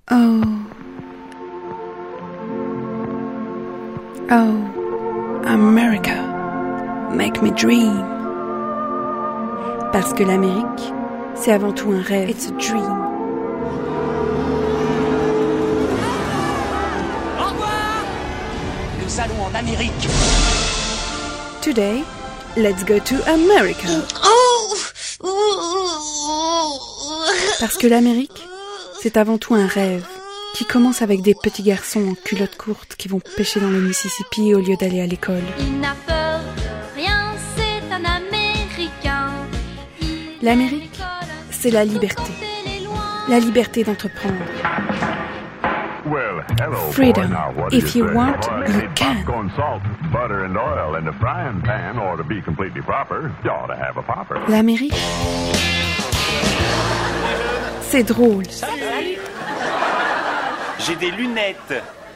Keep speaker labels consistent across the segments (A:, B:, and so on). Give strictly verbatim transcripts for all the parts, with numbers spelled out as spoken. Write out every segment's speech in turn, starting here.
A: Oh. Oh, America, make me dream. Parce que l'Amérique, c'est avant tout un rêve. It's a dream.
B: Au revoir! Nous allons en Amérique.
A: Today, let's go to America. Parce que l'Amérique, c'est avant tout un rêve qui commence avec des petits garçons en culottes courtes qui vont pêcher dans le Mississippi au lieu d'aller à l'école.
C: Il n'a peur de rien, c'est un Américain. Il
A: L'Amérique, c'est la liberté. La liberté d'entreprendre.
D: Well, hello,
A: Freedom.
D: boy. Now, what do
A: If you
D: say?
A: want,
D: Boy,
A: you can.
D: Popcorn, salt, butter, and oil in the frying pan ought to be completely proper. You ought to have a popper.
A: L'Amérique, c'est drôle.
B: Salut! J'ai des lunettes.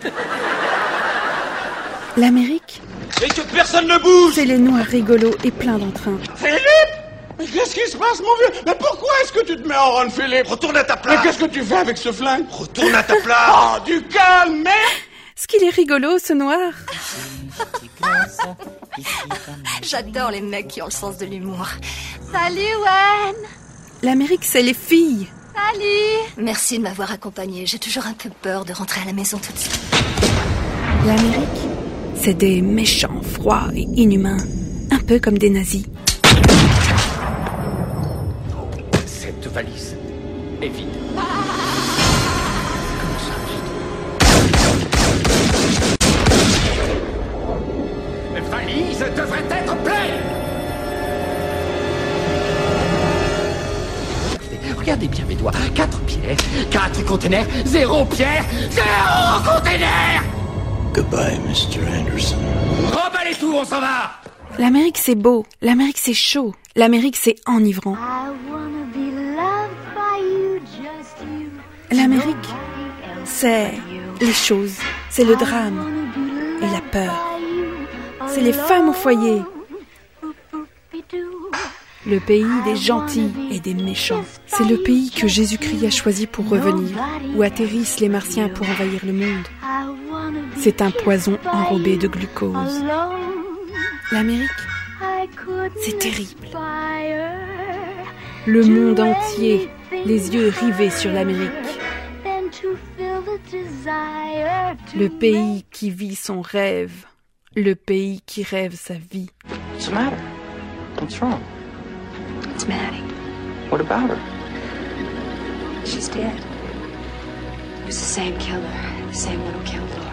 A: L'Amérique,
B: Et que personne ne bouge!
A: c'est les noirs rigolos et pleins d'entrain.
E: Philippe! Mais qu'est-ce qui se passe, mon vieux? Mais pourquoi est-ce que tu te mets en run, Philippe?
B: Retourne à ta
E: Mais
B: place!
E: qu'est-ce que tu fais avec ce flingue?
B: Retourne à ta place!
E: Oh, du calme, merde!
A: Ce qu'il est rigolo, ce noir.
F: J'adore les mecs qui ont le sens de l'humour. Salut, Wen!
A: L'Amérique, c'est les filles.
F: Salut! Merci de m'avoir accompagnée. J'ai toujours un peu peur de rentrer à la maison toute seule.
A: L'Amérique, c'est des méchants, froids et inhumains. Un peu comme des nazis.
B: Cette valise est vide. La valise devrait être pleine! Regardez bien mes doigts. Quatre pierres, quatre containers, zéro pierre, zéro container!
G: Goodbye, mister Anderson.
B: Remballez tout, on s'en va!
A: L'Amérique, c'est beau. L'Amérique, c'est chaud. L'Amérique, c'est enivrant. L'Amérique, c'est les choses. C'est le drame et la peur. C'est les femmes au foyer. Le pays des gentils et des méchants. C'est le pays que Jésus-Christ a choisi pour revenir, où atterrissent les martiens pour envahir le monde. C'est un poison enrobé de glucose. L'Amérique, c'est terrible. Le monde entier, les yeux rivés sur l'Amérique. Le pays qui vit son rêve. Le pays qui rêve sa vie.
H: What's the matter? What's wrong?
F: It's Maddie.
H: What about her?
F: She's dead. It was the same killer, the same one who killed Laura.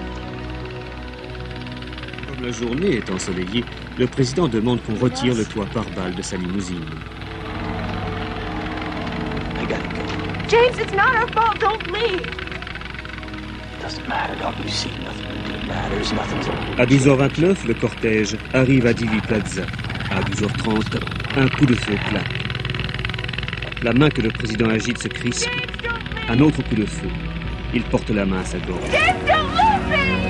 I: Comme la journée est ensoleillée, le président demande qu'on retire le toit par balle de sa limousine.
H: I gotta go.
C: James, it's not our fault. Don't leave.
H: Doesn't matter, don't you see? Nothing really matters, nothing's...
I: À douze heures vingt-neuf, le cortège arrive à Dealey Plaza. À douze heures trente, un coup de feu claque. La main que le président agite se crispe. Un autre coup de feu. Il porte la main à sa gorge.
C: James, don't leave me!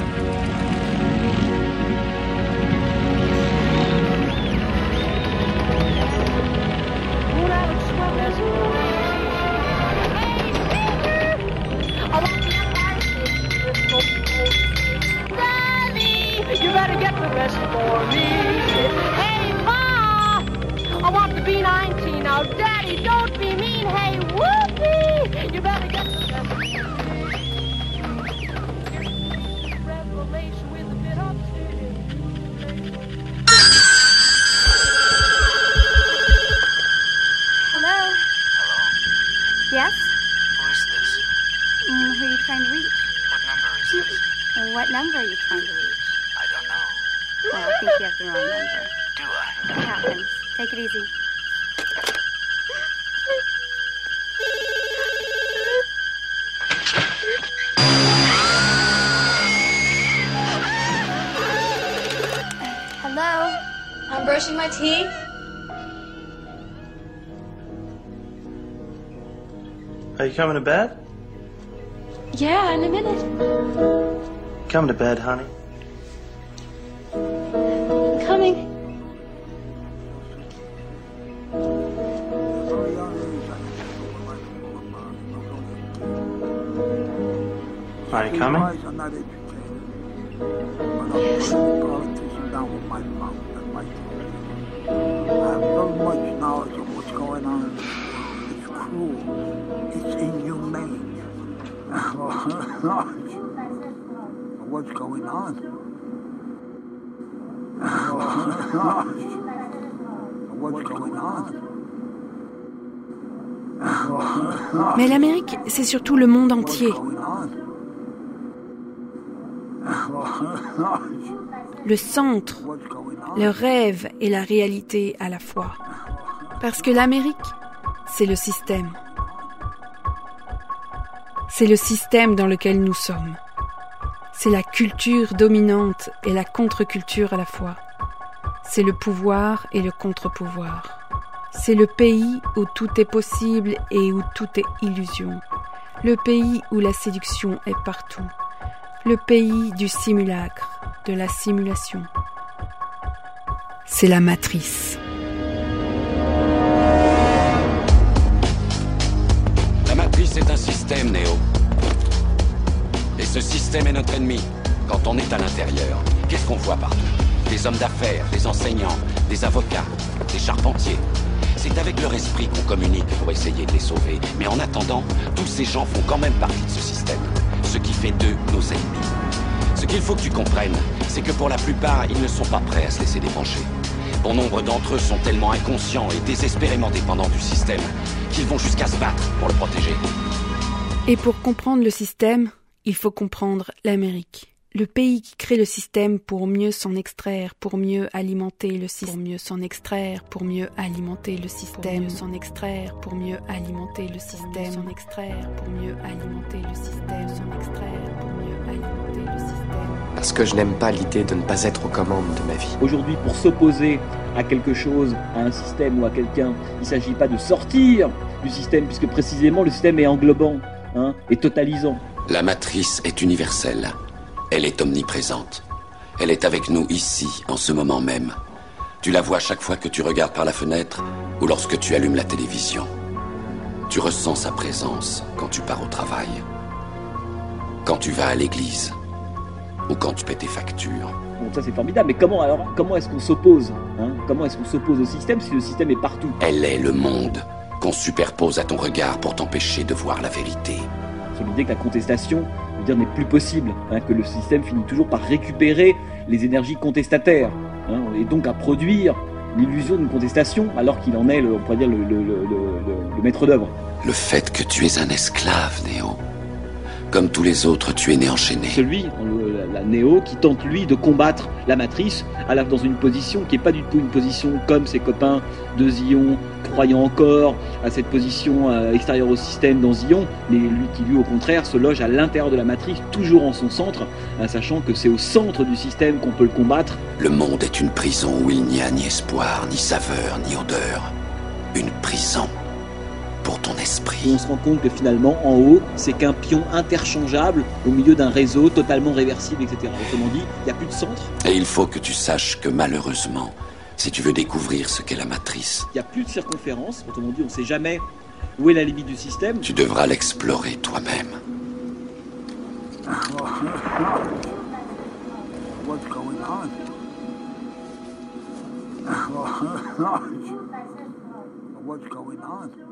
J: You better get the best for me. Hey, Ma! I want the B nineteen. Now, Daddy, don't be mean. Hey, whoopee! You better get the best. Revelation with a bit upstairs.
C: Hello?
K: Hello?
C: Yes?
K: Who is this?
C: Mm, who are you trying to reach?
K: What number is this?
C: What number are you trying to reach?
K: I don't know.
C: Well, I think you have the wrong number.
K: Do I?
C: It happens. Take it easy. Hello?
L: I'm brushing my teeth.
H: Are you coming to bed?
L: Yeah, in a minute.
H: Come to bed, honey.
L: Coming.
M: Are you coming?
L: Yes.
N: I have so much knowledge of what's going on in this world. It's cruel. It's inhumane. What's going on? What's going on?
A: Mais l'Amérique, c'est surtout le monde entier. Le centre, le rêve et la réalité à la fois. Parce que l'Amérique, c'est le système. C'est le système dans lequel nous sommes. C'est la culture dominante et la contre-culture à la fois. C'est le pouvoir et le contre-pouvoir. C'est le pays où tout est possible et où tout est illusion. Le pays où la séduction est partout. Le pays du simulacre, de la simulation. C'est la matrice.
B: La matrice est un système, Néo. Et ce système est notre ennemi. Quand on est à l'intérieur, qu'est-ce qu'on voit partout? Des hommes d'affaires, des enseignants, des avocats, des charpentiers. C'est avec leur esprit qu'on communique pour essayer de les sauver. Mais en attendant, tous ces gens font quand même partie de ce système. Ce qui fait d'eux nos ennemis. Ce qu'il faut que tu comprennes, c'est que pour la plupart, ils ne sont pas prêts à se laisser débrancher. Bon nombre d'entre eux sont tellement inconscients et désespérément dépendants du système qu'ils vont jusqu'à se battre pour le protéger.
A: Et pour comprendre le système, il faut comprendre l'Amérique. Le pays qui crée le système pour mieux s'en extraire, pour mieux alimenter le système, pour mieux s'en extraire, pour mieux alimenter le système, pour mieux s'en extraire, pour mieux alimenter le système, s'en extraire, pour mieux alimenter le système, s'en extraire, pour mieux alimenter le système.
O: Parce que je n'aime pas l'idée de ne pas être aux commandes de ma vie.
P: Aujourd'hui, pour s'opposer à quelque chose, à un système ou à quelqu'un, il ne s'agit pas de sortir du système, puisque précisément le système est englobant, hein, et totalisant.
B: La matrice est universelle. Elle est omniprésente. Elle est avec nous ici, en ce moment même. Tu la vois chaque fois que tu regardes par la fenêtre ou lorsque tu allumes la télévision. Tu ressens sa présence quand tu pars au travail, quand tu vas à l'église ou quand tu paies tes factures.
P: Bon, ça c'est formidable, mais comment alors, comment est-ce qu'on s'oppose, hein? Comment est-ce qu'on s'oppose au système si le système est partout?
B: Elle est le monde qu'on superpose à ton regard pour t'empêcher de voir la vérité.
P: Sur l'idée que la contestation, je veux dire, n'est plus possible, hein, que le système finit toujours par récupérer les énergies contestataires, hein, et donc à produire l'illusion d'une contestation, alors qu'il en est, le, on pourrait dire, le, le, le, le, le maître d'œuvre.
B: Le fait que tu es un esclave, Néo. Comme tous les autres, tu es né enchaîné.
P: Celui, le, la, la Néo, qui tente, lui, de combattre la matrice, à la, dans une position qui n'est pas du tout une position comme ses copains de Zion, croyant encore à cette position euh, extérieure au système dans Zion, mais lui qui, lui, au contraire, se loge à l'intérieur de la matrice, toujours en son centre, hein, sachant que c'est au centre du système qu'on peut le combattre.
B: Le monde est une prison où il n'y a ni espoir, ni saveur, ni odeur. Une prison pour ton esprit.
P: Et on se rend compte que finalement, en haut, c'est qu'un pion interchangeable au milieu d'un réseau totalement réversible, et cetera. Autrement dit, il n'y a plus de centre.
B: Et il faut que tu saches que malheureusement, si tu veux découvrir ce qu'est la matrice,
P: il n'y a plus de circonférence. Autrement dit, on ne sait jamais où est la limite du système.
B: Tu devras l'explorer toi-même.
N: What's going on? What's going on?